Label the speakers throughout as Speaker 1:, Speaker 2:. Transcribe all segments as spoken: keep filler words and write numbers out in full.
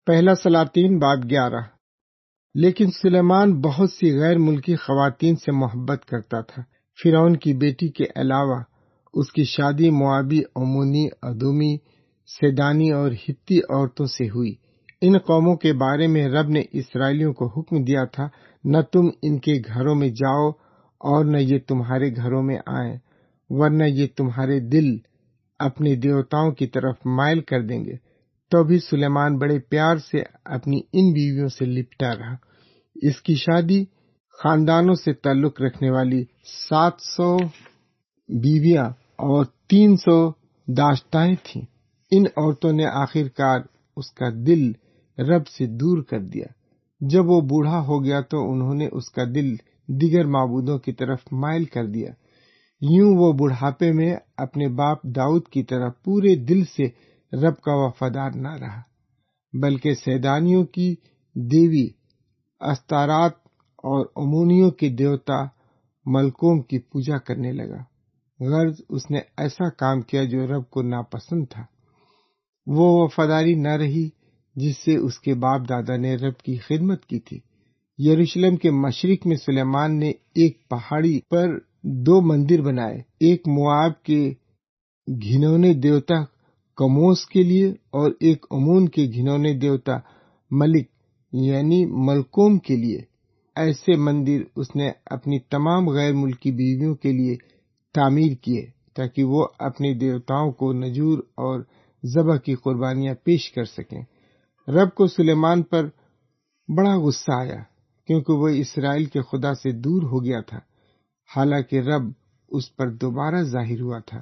Speaker 1: پہلا سلاطین باب گیارہ۔ لیکن سلیمان بہت سی غیر ملکی خواتین سے محبت کرتا تھا۔ فرعون کی بیٹی کے علاوہ اس کی شادی موابی، امونی، ادومی، سیدانی اور ہتی عورتوں سے ہوئی۔ ان قوموں کے بارے میں رب نے اسرائیلیوں کو حکم دیا تھا، نہ تم ان کے گھروں میں جاؤ اور نہ یہ تمہارے گھروں میں آئیں، ورنہ یہ تمہارے دل اپنے دیوتاؤں کی طرف مائل کر دیں گے۔ تو بھی سلیمان بڑے پیار سے اپنی ان بیویوں سے لپٹا رہا۔ اس کی شادی خاندانوں سے تعلق رکھنے والی سات سو بیویاں اور تین سو داشتائیں تھیں۔ ان عورتوں نے آخر کار اس کا دل رب سے دور کر دیا۔ جب وہ بوڑھا ہو گیا تو انہوں نے اس کا دل دیگر معبودوں کی طرف مائل کر دیا۔ یوں وہ بڑھاپے میں اپنے باپ داؤد کی طرح پورے دل سے رب کا وفادار نہ رہا، بلکہ سیدانیوں کی دیوی استارات اور امونیوں کے دیوتا ملکوم کی پوجا کرنے لگا۔ غرض اس نے ایسا کام کیا جو رب کو ناپسند تھا۔ وہ وفاداری نہ رہی جس سے اس کے باپ دادا نے رب کی خدمت کی تھی۔ یروشلم کے مشرق میں سلیمان نے ایک پہاڑی پر دو مندر بنائے، ایک مواب کے گھنونے دیوتا کموس کے لیے اور ایک امون کے گھنونے دیوتا ملک یعنی ملکوم کے لیے۔ ایسے مندر اس نے اپنی تمام غیر ملکی بیویوں کے لیے تعمیر کیے تاکہ وہ اپنے دیوتاؤں کو نذور اور ذبح کی قربانیاں پیش کر سکیں۔ رب کو سلیمان پر بڑا غصہ آیا کیونکہ وہ اسرائیل کے خدا سے دور ہو گیا تھا، حالانکہ رب اس پر دوبارہ ظاہر ہوا تھا۔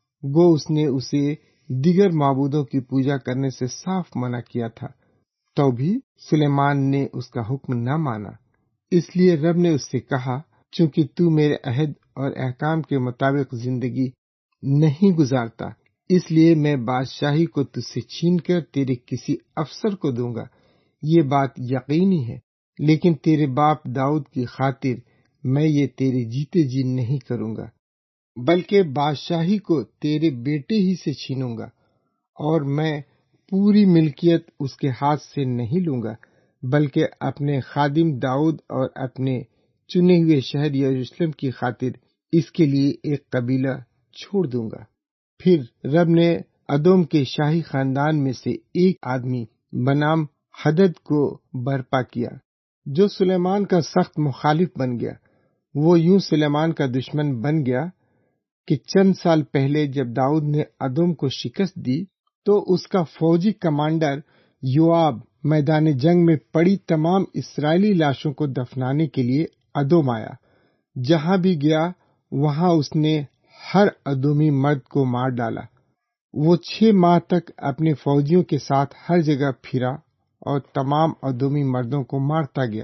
Speaker 1: گو اس نے اسے دیگر معبودوں کی پوجا کرنے سے صاف منع کیا تھا، تو بھی سلیمان نے اس کا حکم نہ مانا۔ اس لیے رب نے اس سے کہا، چونکہ تو میرے عہد اور احکام کے مطابق زندگی نہیں گزارتا، اس لیے میں بادشاہی کو تجھ سے چھین کر تیرے کسی افسر کو دوں گا۔ یہ بات یقینی ہے، لیکن تیرے باپ داؤد کی خاطر میں یہ تیرے جیتے جی نہیں کروں گا، بلکہ بادشاہی کو تیرے بیٹے ہی سے چھینوں گا، اور میں پوری ملکیت اس کے ہاتھ سے نہیں لوں گا، بلکہ اپنے خادم داؤد اور اپنے چنے ہوئے شہر یروشلم کی خاطر اس کے لیے ایک قبیلہ چھوڑ دوں گا۔ پھر رب نے ادوم کے شاہی خاندان میں سے ایک آدمی بنام حدد کو برپا کیا جو سلیمان کا سخت مخالف بن گیا۔ وہ یوں سلیمان کا دشمن بن گیا کہ چند سال پہلے جب داؤد نے ادوم کو شکست دی تو اس کا فوجی کمانڈر یوآب میدان جنگ میں پڑی تمام اسرائیلی لاشوں کو دفنانے کے لیے ادوم آیا۔ جہاں بھی گیا وہاں اس نے ہر ادومی مرد کو مار ڈالا۔ وہ چھ ماہ تک اپنے فوجیوں کے ساتھ ہر جگہ پھرا اور تمام ادومی مردوں کو مارتا گیا۔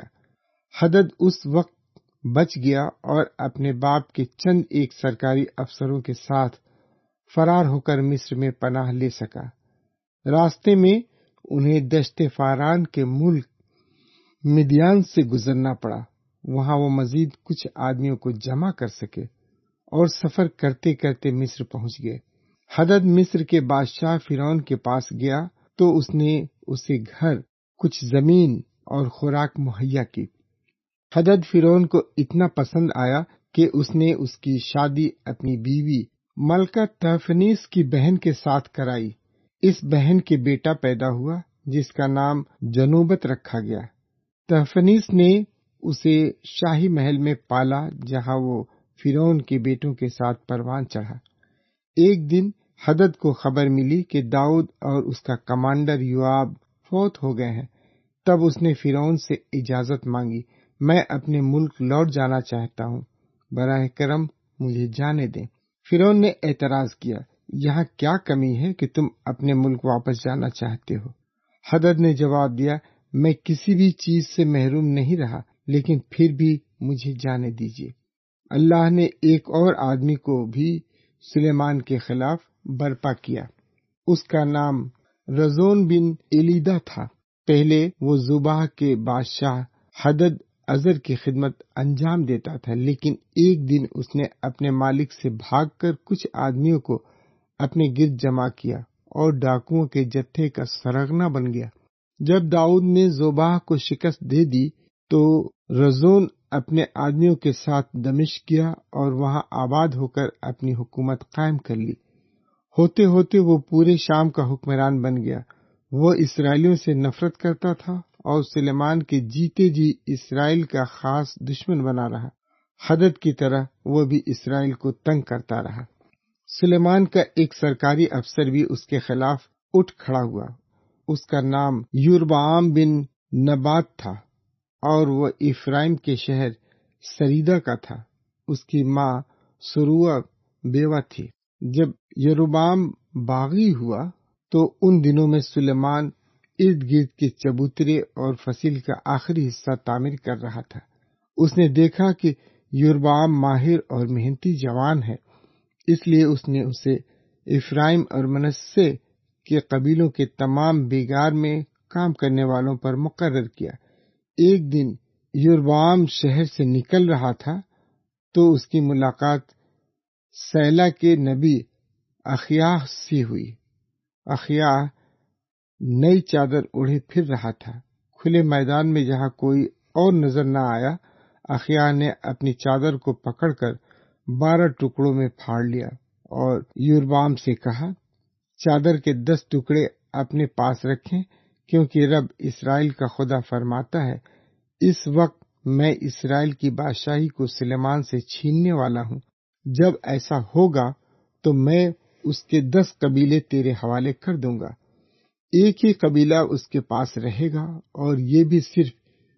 Speaker 1: حدد اس وقت بچ گیا اور اپنے باپ کے چند ایک سرکاری افسروں کے ساتھ فرار ہو کر مصر میں پناہ لے سکا۔ راستے میں انہیں دشت فاران کے ملک مدیان سے گزرنا پڑا۔ وہاں وہ مزید کچھ آدمیوں کو جمع کر سکے اور سفر کرتے کرتے مصر پہنچ گئے۔ حدد مصر کے بادشاہ فرعون کے پاس گیا تو اس نے اسے گھر، کچھ زمین اور خوراک مہیا کی۔ حدد فرعون کو اتنا پسند آیا کہ اس نے اس کی شادی اپنی بیوی ملکہ تحفنیس کی بہن کے ساتھ کرائی۔ اس بہن کے بیٹا پیدا ہوا جس کا نام جنوبت رکھا گیا۔ تحفنیس نے اسے شاہی محل میں پالا جہاں وہ فرعون کے بیٹوں کے ساتھ پروان چڑھا۔ ایک دن حدد کو خبر ملی کہ داؤد اور اس کا کمانڈر یوآب فوت ہو گئے ہیں۔ تب اس نے فرعون سے اجازت مانگی، میں اپنے ملک لوٹ جانا چاہتا ہوں، براہ کرم مجھے جانے دیں۔ فرعون نے اعتراض کیا، یہاں کیا کمی ہے کہ تم اپنے ملک واپس جانا چاہتے ہو؟ حدد نے جواب دیا، میں کسی بھی چیز سے محروم نہیں رہا، لیکن پھر بھی مجھے جانے دیجیے۔ اللہ نے ایک اور آدمی کو بھی سلیمان کے خلاف برپا کیا۔ اس کا نام رزون بن الیدہ تھا۔ پہلے وہ زوباہ کے بادشاہ حدد ازر کی خدمت انجام دیتا تھا، لیکن ایک دن اس نے اپنے مالک سے بھاگ کر کچھ آدمیوں کو اپنے گرد جمع کیا اور ڈاکوؤں کے جتھے کا سرغنہ بن گیا۔ جب داؤد نے زوباہ کو شکست دے دی تو رزون اپنے آدمیوں کے ساتھ دمشق گیا اور وہاں آباد ہو کر اپنی حکومت قائم کر لی۔ ہوتے ہوتے وہ پورے شام کا حکمران بن گیا۔ وہ اسرائیلیوں سے نفرت کرتا تھا اور سلیمان کے جیتے جی اسرائیل کا خاص دشمن بنا رہا۔ حدد کی طرح وہ بھی اسرائیل کو تنگ کرتا رہا۔ سلیمان کا ایک سرکاری افسر بھی اس کے خلاف اٹھ کھڑا ہوا۔ اس کا نام یربعام بن نبات تھا اور وہ افرائیم کے شہر سریدہ کا تھا۔ اس کی ماں سروہ بیوہ تھی۔ جب یربعام باغی ہوا تو ان دنوں میں سلیمان ارد گرد کے چبوترے اور فصیل کا آخری حصہ تعمیر کر رہا تھا۔ اس نے دیکھا کہ یربعام ماہر اور محنتی جوان ہے، اس لیے اس نے اسے افرائیم اور منسے کے قبیلوں کے تمام بیگار میں کام کرنے والوں پر مقرر کیا۔ ایک دن یربعام شہر سے نکل رہا تھا تو اس کی ملاقات سیلا کے نبی اخیاہ سے ہوئی۔ اخیاہ نئی چادر اوڑھے پھر رہا تھا۔ کھلے میدان میں جہاں کوئی اور نظر نہ آیا، اخیاہ نے اپنی چادر کو پکڑ کر بارہ ٹکڑوں میں پھاڑ لیا اور یربعام سے کہا، چادر کے دس ٹکڑے اپنے پاس رکھیں، کیونکہ رب اسرائیل کا خدا فرماتا ہے، اس وقت میں اسرائیل کی بادشاہی کو سلیمان سے چھیننے والا ہوں۔ جب ایسا ہوگا تو میں اس کے دس قبیلے تیرے حوالے کر دوں گا۔ ایک ہی قبیلہ اس کے پاس رہے گا، اور یہ بھی صرف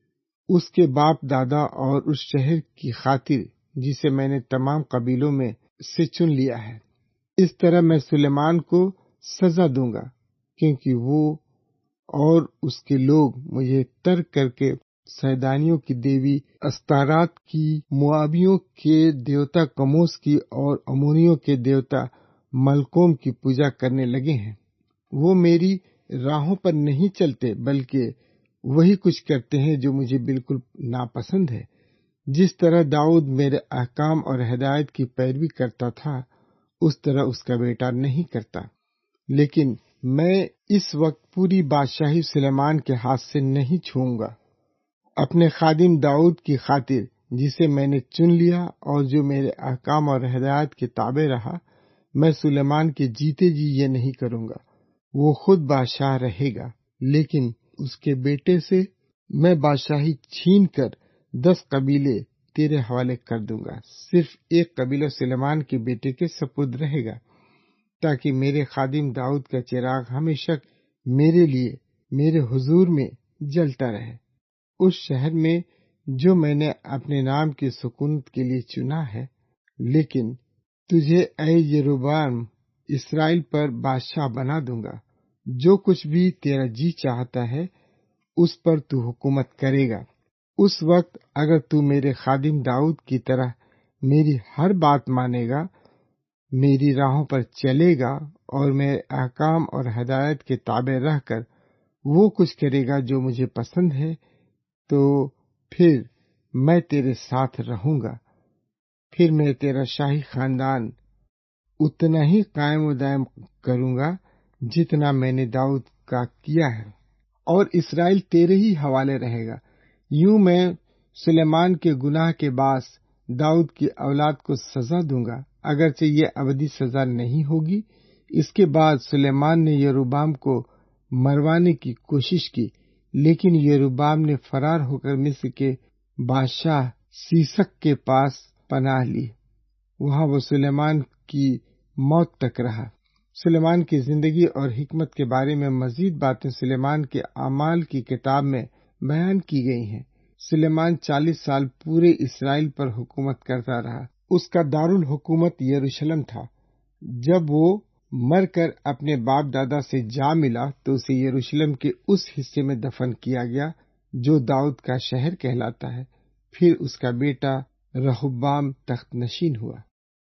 Speaker 1: اس کے باپ دادا اور اس شہر کی خاطر جسے میں نے تمام قبیلوں میں سے چن لیا ہے۔ اس طرح میں سلیمان کو سزا دوں گا، کیونکہ وہ اور اس کے لوگ مجھے ترک کر کے سیدانیوں کی دیوی استارات کی، موابیوں کے دیوتا کموس کی اور امونیوں کے دیوتا ملکوم کی پوجا کرنے لگے ہیں۔ وہ میری راہوں پر نہیں چلتے، بلکہ وہی کچھ کرتے ہیں جو مجھے بالکل ناپسند ہے۔ جس طرح داؤد میرے احکام اور ہدایت کی پیروی کرتا تھا، اس طرح اس کا بیٹا نہیں کرتا۔ لیکن میں اس وقت پوری بادشاہی سلیمان کے ہاتھ سے نہیں چھوؤں گا۔ اپنے خادم داؤد کی خاطر جسے میں نے چن لیا اور جو میرے احکام اور ہدایت کے تابع رہا، میں سلیمان کے جیتے جی یہ نہیں کروں گا۔ وہ خود بادشاہ رہے گا، لیکن اس کے بیٹے سے میں بادشاہی چھین کر دس قبیلے تیرے حوالے کر دوں گا۔ صرف ایک قبیلہ سلیمان کے بیٹے کے سپرد رہے گا، تاکہ میرے خادم داؤد کا چراغ ہمیشہ میرے لیے میرے حضور میں جلتا رہے، اس شہر میں جو میں نے اپنے نام کی سکونت کے لیے چنا ہے۔ لیکن تجھے اے یروبعام اسرائیل پر بادشاہ بنا دوں گا۔ جو کچھ بھی تیرا جی چاہتا ہے اس پر تو حکومت کرے گا۔ اس وقت اگر تو میرے خادم داؤد کی طرح میری ہر بات مانے گا، میری راہوں پر چلے گا اور میرے احکام اور ہدایت کے تابع رہ کر وہ کچھ کرے گا جو مجھے پسند ہے، تو پھر میں تیرے ساتھ رہوں گا۔ پھر میں تیرا شاہی خاندان اتنا ہی قائم و دائم کروں گا جتنا میں نے داؤد کا کیا ہے، اور اسرائیل تیرے ہی حوالے رہے گا۔ یوں میں سلیمان کے گناہ کے باعث داؤد کی اولاد کو سزا دوں گا، اگرچہ یہ ابدی سزا نہیں ہوگی۔ اس کے بعد سلیمان نے یروبعام کو مروانے کی کوشش کی، لیکن یروبعام نے فرار ہو کر مصر کے بادشاہ سیسک کے پاس پناہ لی۔ وہاں وہ سلیمان کی موت تک رہا۔ سلیمان کی زندگی اور حکمت کے بارے میں مزید باتیں سلیمان کے اعمال کی کتاب میں بیان کی گئی ہیں۔ سلیمان چالیس سال پورے اسرائیل پر حکومت کرتا رہا۔ اس کا دارالحکومت یروشلم تھا۔ جب وہ مر کر اپنے باپ دادا سے جا ملا تو اسے یروشلم کے اس حصے میں دفن کیا گیا جو داؤد کا شہر کہلاتا ہے۔ پھر اس کا بیٹا رہبعام تخت نشین ہوا۔